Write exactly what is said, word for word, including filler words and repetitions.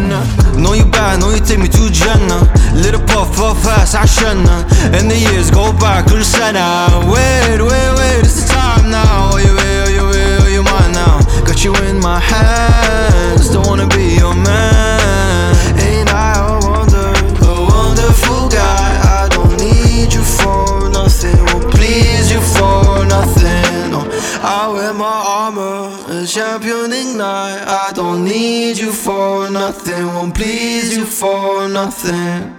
Know you bad, know you take me to Jannah. Little puff, puff fast, I shouldn't. And the years go by, 그렇잖아. Wait, wait, wait, it's the time now. Oh, you will, you will, you mine now. Got you in my hands, don't wanna be your man. Ain't I a wonder, a wonderful guy? I don't need you for nothing, won't please you for nothing. No, I wear my armor, a champion ignite. I don't need you for nothing, won't please you for nothing.